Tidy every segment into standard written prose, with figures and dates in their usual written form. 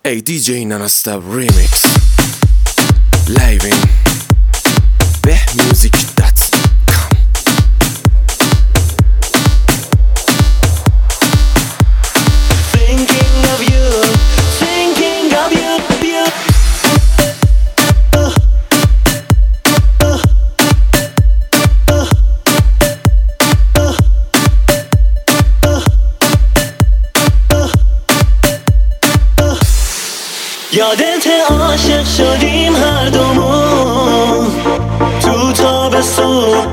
Hey DJ non-stop remix live in behmusic.com. Thinking of you, thinking of you, you. یادت عاشق شدیم هر دومون تو تابستون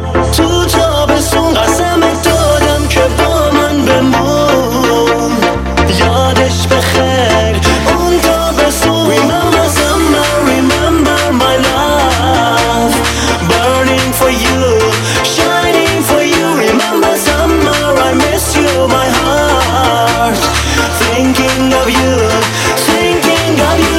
قسمت دادم که با من بمون یادش بخیر اون تابستون. Remember summer, remember my love, burning for you, shining for you. Remember summer, I miss you, my heart, thinking of you, thinking of you.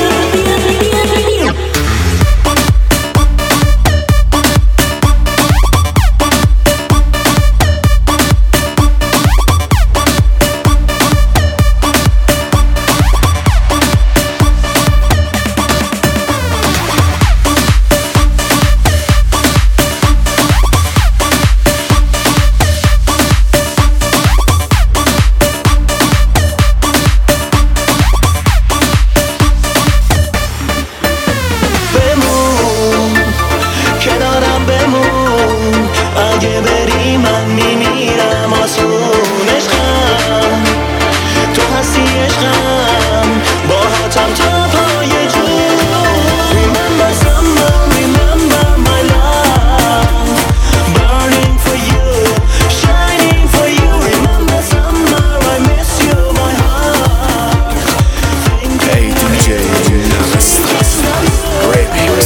اگه بری من میمیرم آسون. عشقم تو هستی، عشقم با هاتم تا پای جون. Remember summer, remember my love, burning for you, shining for you. Remember summer, I miss you, my heart. Hey DJ non-stop remix.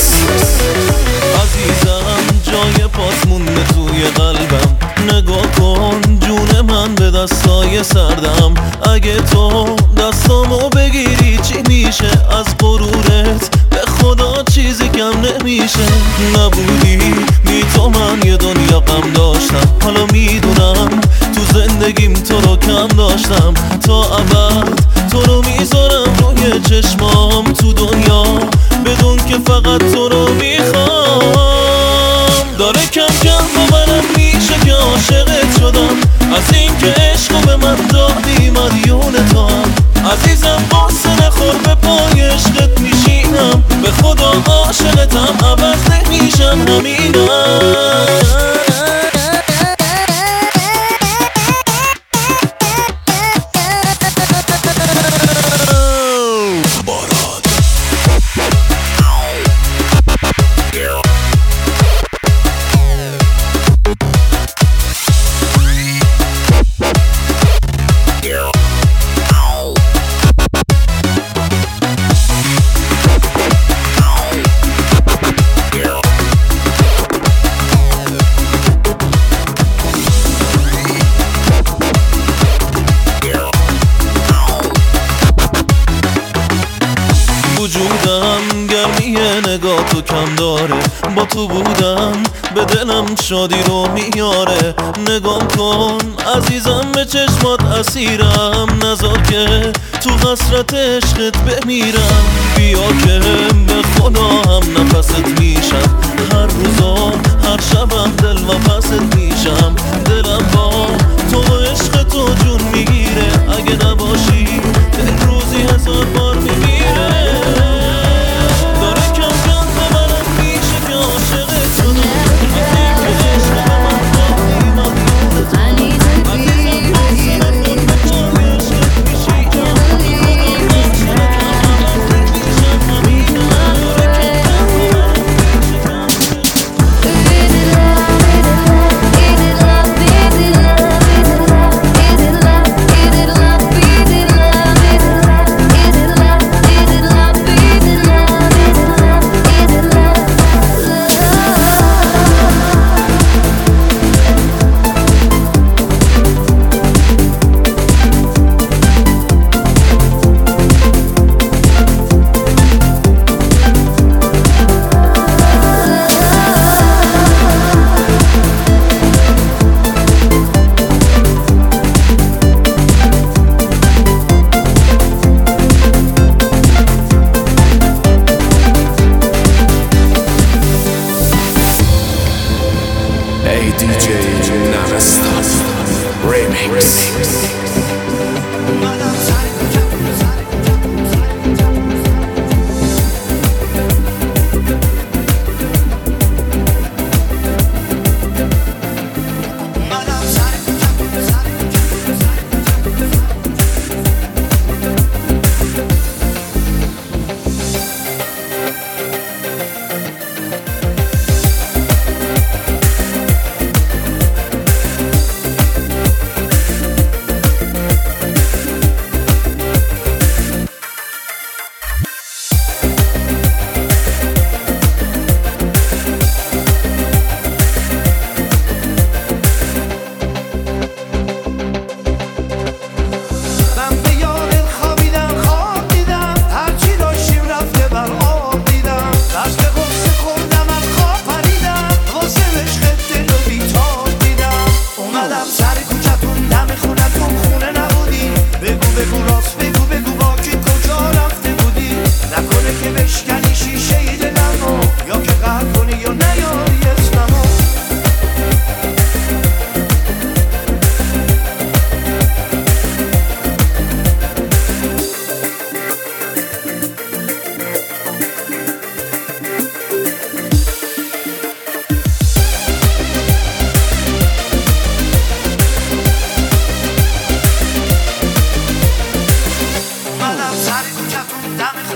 عزیزم جای پات مونده توی قلبم، نگاه کن جون من به دستای سردم. اگه تو دستامو بگیری چی میشه؟ از غرورت به خدا چیزی کم نمیشه. نبودی بی تو من یه دنیا غم داشتم، حالا میدونم تو زندگیم تو رو کم داشتم. تا ابد تو رو میذارم روی چشمام تو دنیا، بدون که فقط تو رو میخوام. داره کم کم باورم میشه که عاشقت شدم، از این که عشقو به من دادی مدیون تو هم. عزیزم قصه نخور به پای عشقت میشینم، به خدا عاشقتم عوض نمیشم همینم. وجودم گرمی نگاه تو کم داره، با تو بودم به دلم شادی رو میاره. نگام کن عزیزم به چشمات اسیرم، نذار که تو حسرت عشقت بمیرم. بیا که به خدا هم نفست میشم، هر روزا هر شبم دل و پست میشم. دلم با تو و عشق تو جون میگیره، اگه نباشی دل روزی 1000 بار میمیره.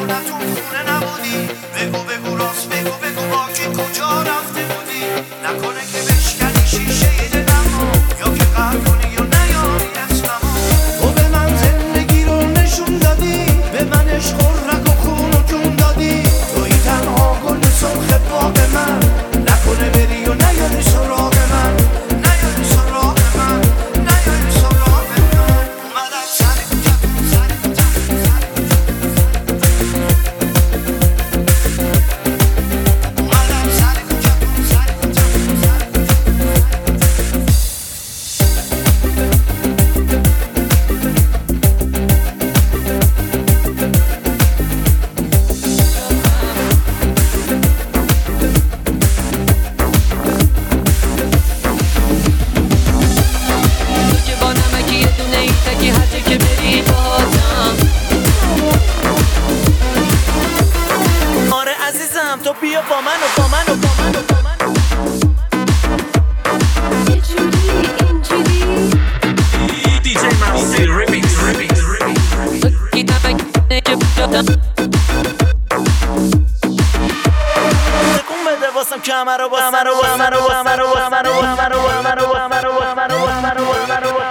خونتون خونه نبودی بگو بگو راست بگو بگو با کی کجا رفته بودی نکنه که بشکنی شیشه دلمو یا که قهر کنی یا نیاری اسممو تو به من زندگی رو نشون دادی به من عشق و رگ و خون و جون دادی توی تنها گل سرخ باغ من نکنه بری و نیاری سراغ من نیاری سراغ من نیاری سراغ من اومدم سر کوچه‌تون سر کوچه‌تون سر اومدم سر کوچه‌تون سر کوچه‌تون سر که با نمکی یه دونه ای تکی هر جا که بری باهاتم آره عزیزم تو بیا با من و با من و با من و با من DJ Mousy Remix. کی نمکی که باهاتم تکون بده واسم کمر رو واسم رو واسم رو واسم رو واسم رو واسم رو واسم رو واسم رو واسم رو واسم رو واسم رو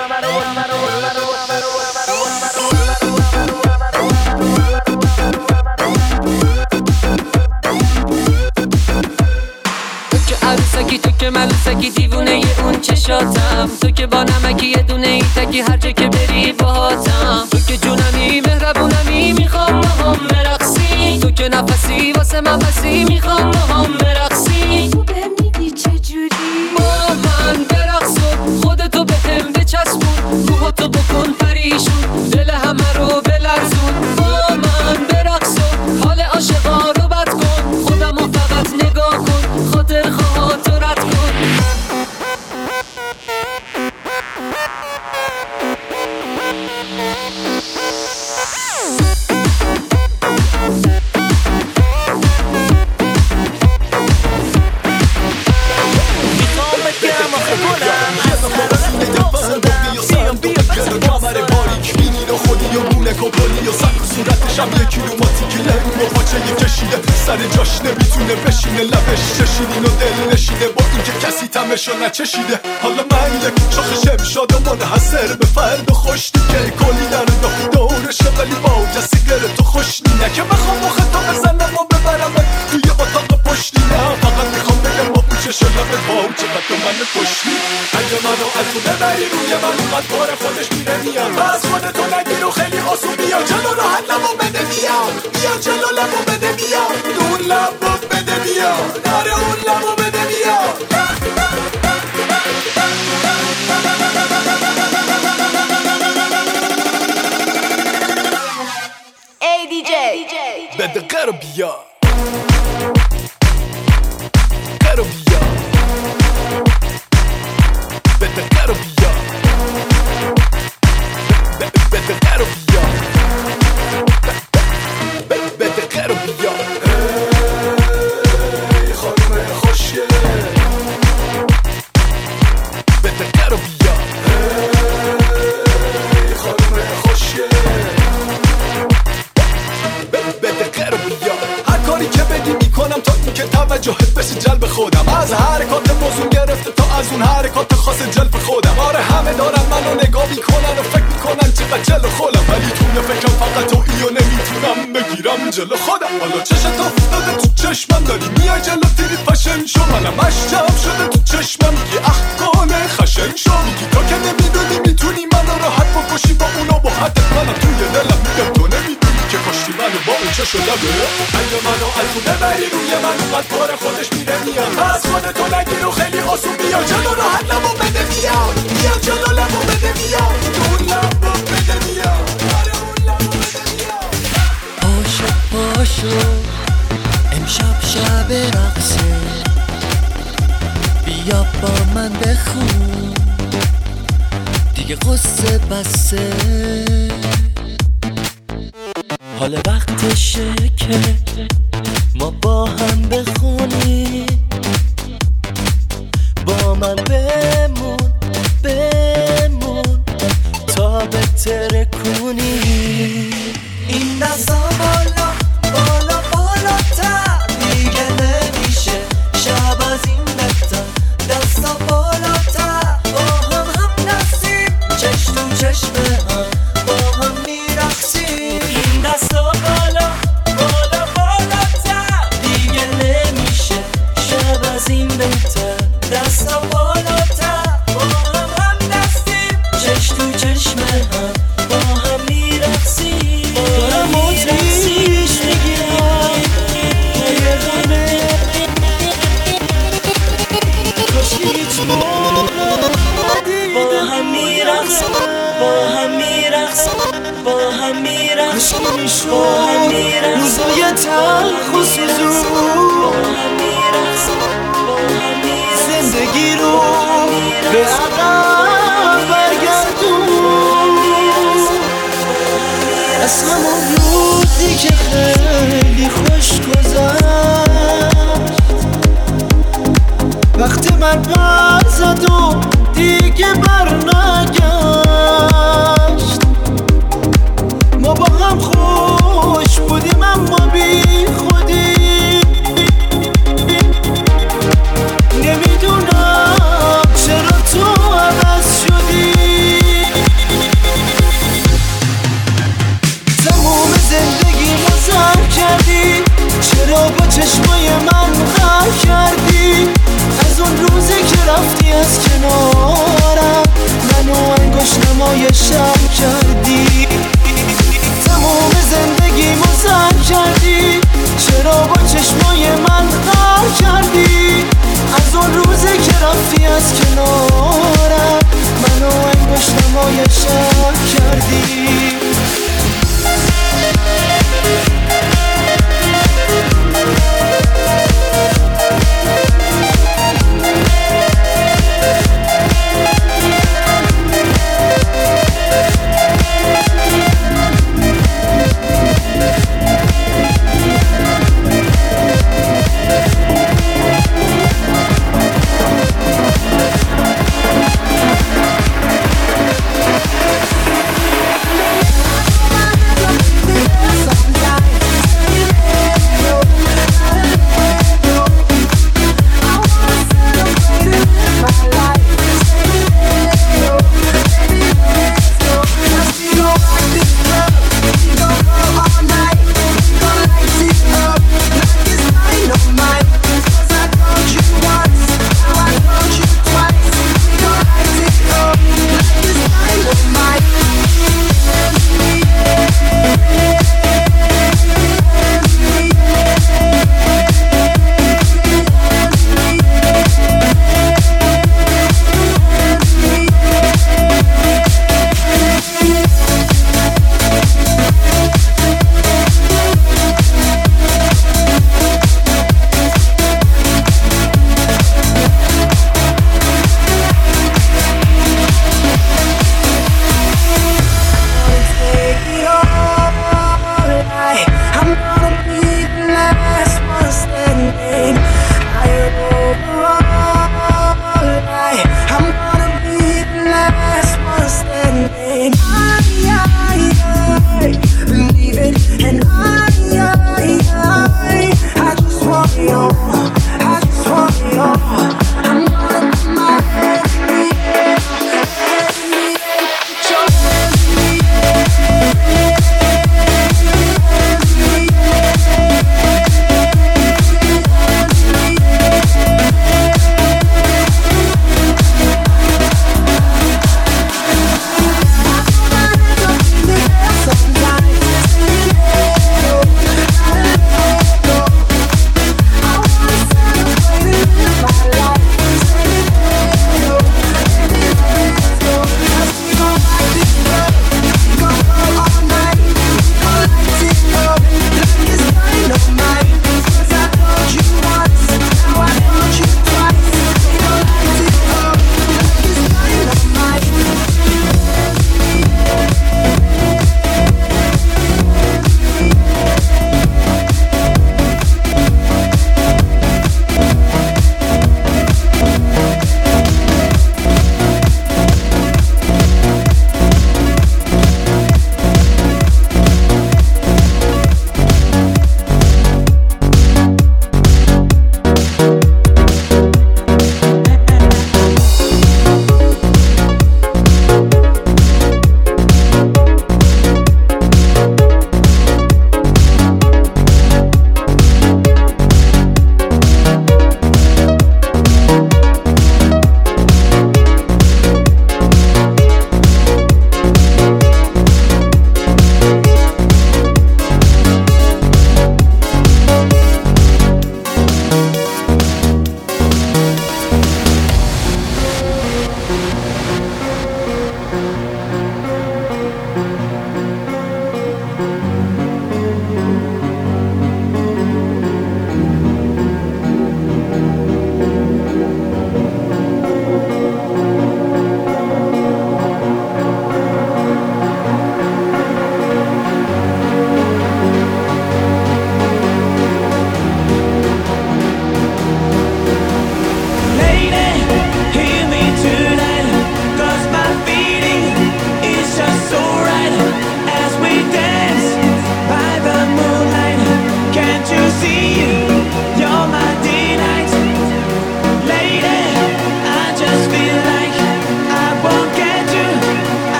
تو که عروسکی تو که ملوسکی دیوونه ی اون چشاتم تو که با نمکی یه دونه ای تکی هر جا که بری باهاتم تو که جونمی مهربونمی میخوام با هم برقصی تو که نفسی واسه من بسی میخوام با هم برقصی تو بمیدی چجوری با من برقص و خودتو به هم بچسبون موهاتو بکن پریشون دل همه رو بلرزون با من برقص و حال عاشقا رو بد کن خودمو فقط نگاه کن خاطر خواهاتو رد کن میخوام بگم آخه گلم از قرارت افتادم بیا بزن کمر باریک بینی رو خودی و گونه کپلی و سک و صورتشم یه کیلوماتیکی لنگ و پاچه کشیده سر جاش نمیتونه بشینه لبش چشیدین و دل نشیده با اینکه کسی تمشو نچشیده حالا من یک شاخ شمشاد و منحصر به فرد و خوشتی که کلی در دورشه ولی با کسی گره تو خوشنی نه که بخوام مخه تا بزنم و ببرم توی اتاق پشتی نه فقط میخوام بگم با پوچش لبه با چقدر تو من کشتی اگه منو از تو ببری روی من اونقدر بار خودش میره میاد بس خودتو نگیر و خیلی آسون بیا جلو راحت لبو بده بیا بیا جلو لبو بده بیا اون لبو بده بیا ناره اون لبو بده بیا ای دیجی بده قرو بیا قرو بیا بده قرو بیا بده قرو بیا بده قرو بیا ای خانم خوشگل بده قرو بیا ای خانم خوشگل بده قرو بیا هر کاری که بدی میکنم تا اینکه توجهت بشه جلب خودم از حرکات موضوع گرفته تا از اون حرکات خاص جلب خودم آره همه دارن منو نگاه میکنن و فکر میکنن چقدر جلو خودم ولی تو فکرم فقط تو ایو نمیتونم بگیرم جلو خودم حالا چشت افتاده تو چشمم داری میای جلو تیری فشن شو منم اشجم شده تو چشمم میگی اخکانه خشن شو میگی تو که نمیدونی میتونی منو راحت بکشی با اونو با حدت منم توی دلم میگم تو نمیدونی که کشتی منو با اون چشو لبه اگه منو از تو ببری روی من اونقدر بار خودش میره میاد پس خودتو نگیر و خیلی آسون بیا جلو راحت لبو بده بیا بیا جلو لبو بده بیا اون لبو بده بیا آره اون لبو بده بیا پاشو امشب شب رقصه بیا با من بخون دیگه قصه بسه حال وقتشه که ما با هم بخونیم با من بمون تا بتره کنی این دستا بالا با هم میرقصیم با هم میرقصیم با هم میرقصیم روزای تلخ و سوزون با هم میرقصیم با هم میرقصیم زندگی رو به عقب برگردون از همون روزی که خیلی خوش گذشت وقتی من پر زد و دیگه برنگشت ما با هم خوش بودیم اما بی خودی نمیدونم چرا تو عوض شدی تموم زندگیمو سر کردی چرا با چشمای من غر کردی از اون روزی که رفتی از کنارم منو انگشتمای شب کردی تموم زندگیمو سر کردی چرا با چشمای من غر کردی از اون روزی که رفتی از کنارم منو انگشتمای شب کردی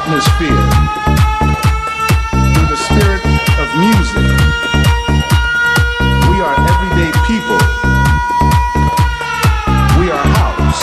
atmosphere through the spirit of music. We are everyday people. We are house.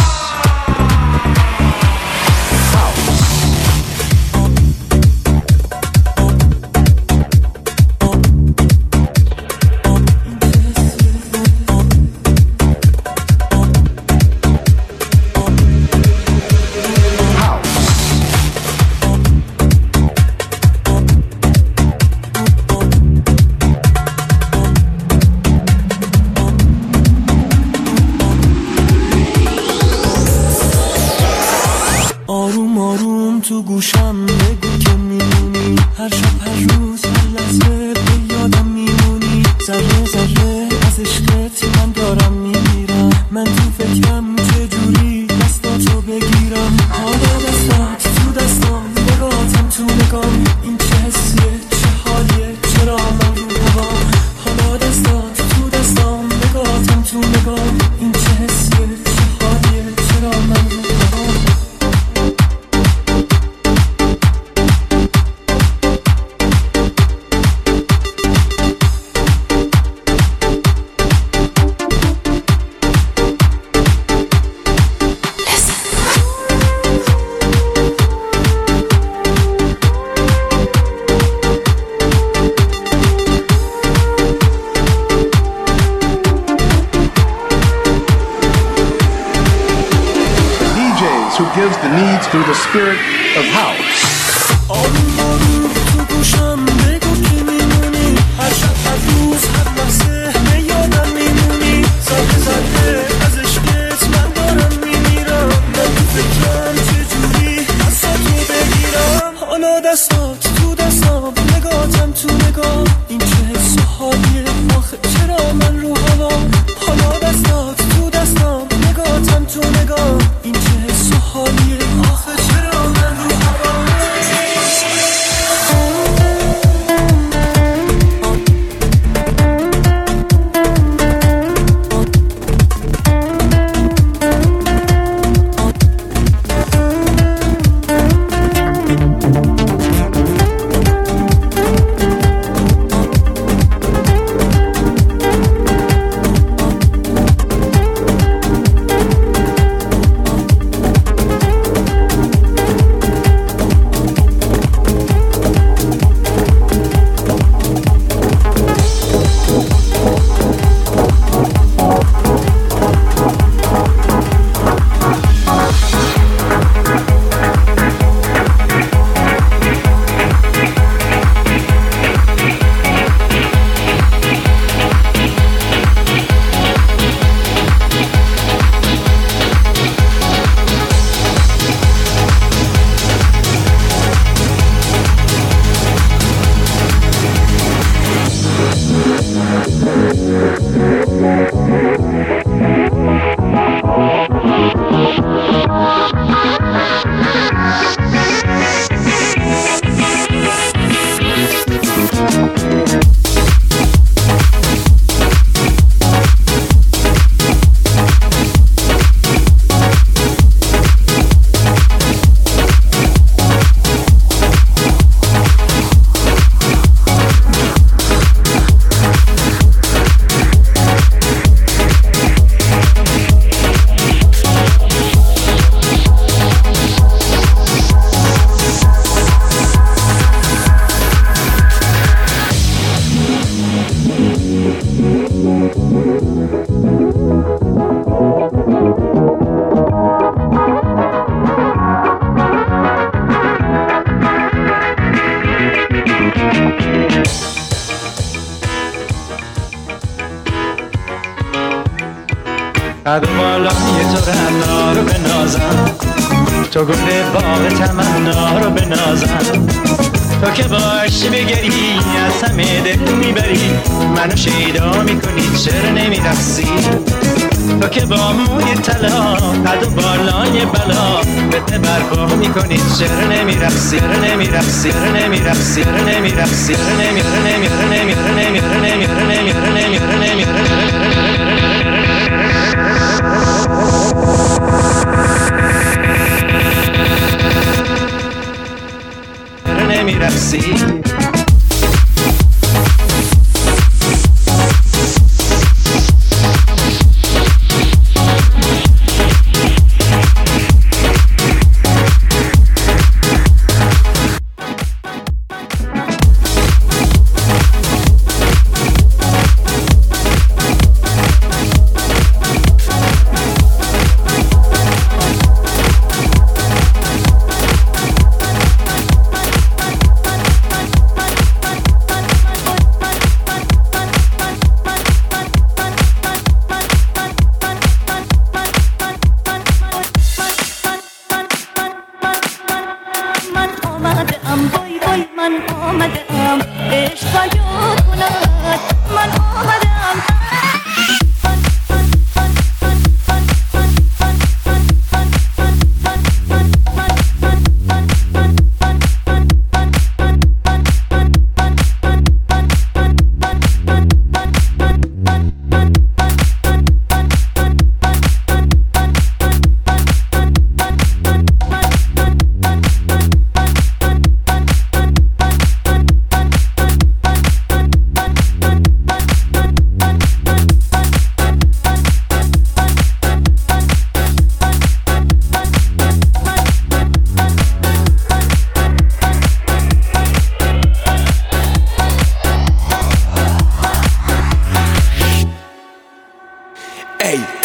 آروم آروم تو گوشم بگو که میمونی، هر شب هر روز هر لحظه به یادم میمونی، ذره ذره از عشقت من دارم میمیرم، من تو فکرم چجوری دستاتو بگیرم، حالا دستات تو دستام، نگاهتم تو نگام، این چه حسیه چه حالیه چرا من رو هوام، حالا دستات تو دستام، نگاهتم تو نگام، این چه حسیه چه حالیه چرا من رو هوام. Who gives the needs through the spirit of house. آروم آروم تو گوشم بگو که میمونی، هر شب هر روز هر لحظه به یادم میمونی، ذره ذره از عشقت من دارم میمیرم، من تو فکرم چجوری دستاتو بگیرم، حالا دستات تو دستام، نگاهتم تو نگاه، این چه حس و حالیه آخه چرا من رو هوام، حالا دستات تو دستام، نگاهتم تو نگاه، این چه حس و حالیه آخه چرا من رو هوام. قد بالای تو رعنا رو بنازم، تو گل باغ تمنا رو بنازم، تو که باشی بگری از همه دل میبری، منو شیدا میکنی چرا نمیرقصی، تو که با موی طلا قد و بالای بلا بده برپا میکنی چرا نمیرقصی، چرا نمیرقصی، چرا نمیرقصی، چرا نمیرقصی، چرا نمیرقصی.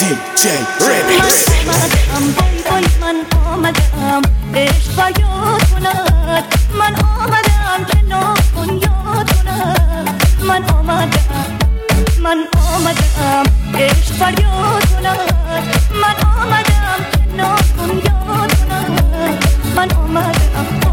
DJ Remix. من آمدم عشق و یاد کند من آمدم که ناکن یاد کند من آمدم عشق و یاد کند من آمدم که ناکن یاد کند من آمدم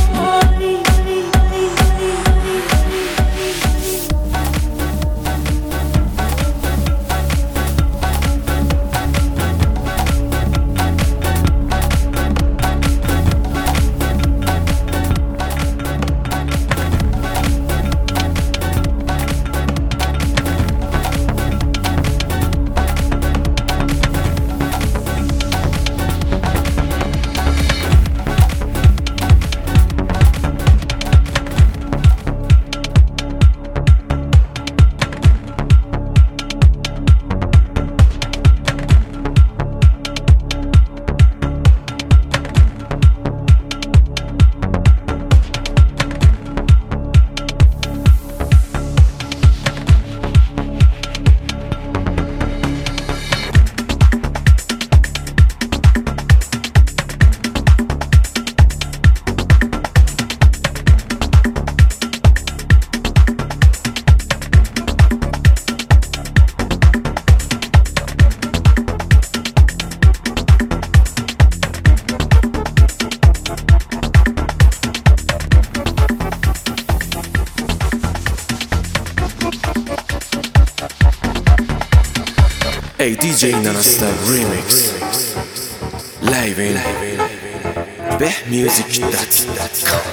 Hey DJ Nanastar Remix Live in behmusic.com.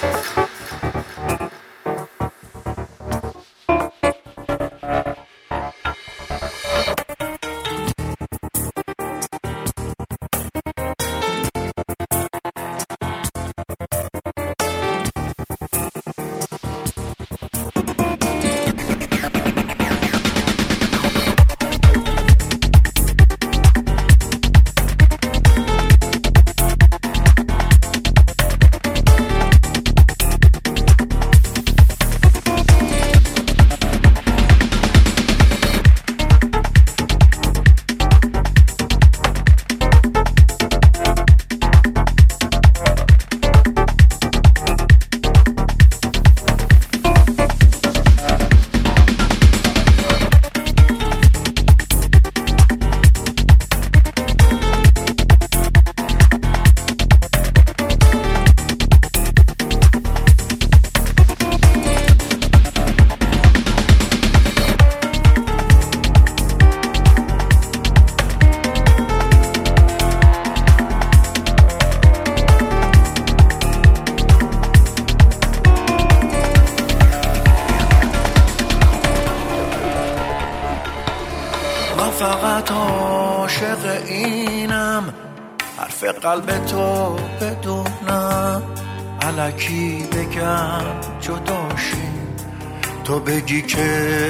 فقط عاشق اینم حرف قلب تو بدونم الکی بگم جداشیم تو بگی که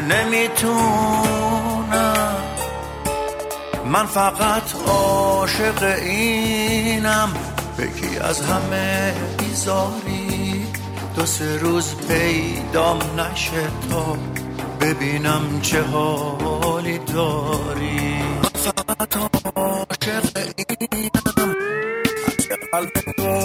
نمیتونم من فقط عاشق اینم بگی از همه بیزاری دو سه روز پیدام نشه تا ببینم چه حالی داری من فقط عاشق اینم از قلب تو